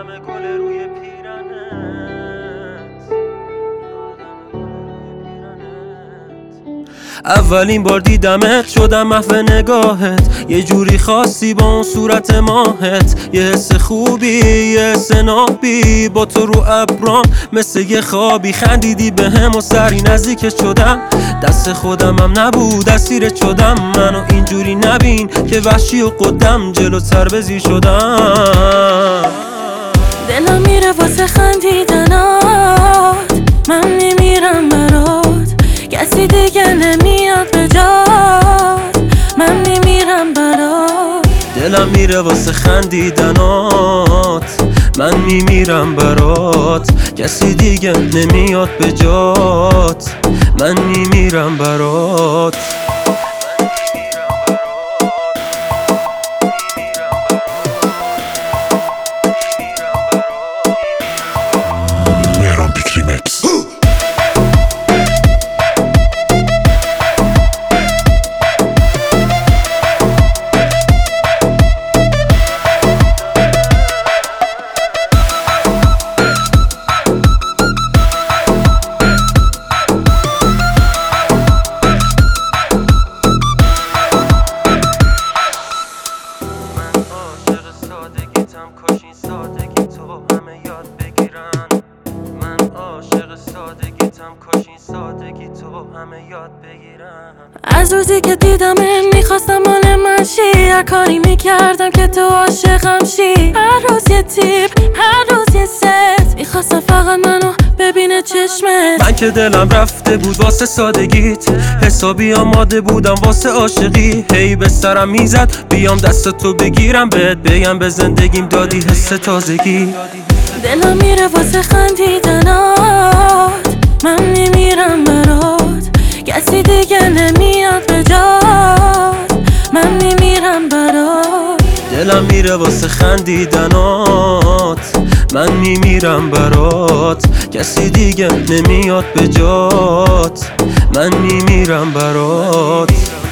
یادم گل روی اولین بار دیدمت شدم محو نگاهت، یه جوری خاصی با اون صورت ماهت، یه حس خوبی یه حس نابی، با تو رو ابرام مثل یه خوابی. خندیدی به هم و سری نزدیکت شدم، دست خودمم نبود اسیرت شدم. منو اینجوری نبین که وحشی و قدم جلوتر بزی شدم. دلم میره واسه خندیدنات، من میمیرم برات، کسی دیگه نمیاد به جات، من میمیرم برات. دلم میره واسه خندیدنات، من میمیرم برات، کسی دیگه نمیاد به جات، من میمیرم برات. مهران پیک ریمکس. کاش این سادگی تو همه یاد بگیرن. من عاشق سادگیتم، کاش این سادگی تو همه یاد بگیرن. از روزی که دیدم میخواستم مال من شی، هر کاری میکردم که تو عاشقم شی. هر روز یه تیپ، هر روز یه ست، میخواستم فقط منو ببینه چشمت. من که دلم رفته بود واسه سادگیت، حسابی آماده بودم واسه عاشقی. هی به سرم میزد بیام دست تو بگیرم، بهت بگم به زندگیم دادی حس تازگی. دلم میره واسه خندیدنات، من میمیرم برات، کسی دیگه نمیاد به جات، من میمیرم برات. دلم میره واسه خندیدنات، من میمیرم برات، کسی دیگه نمیاد به جات، من میمیرم برات.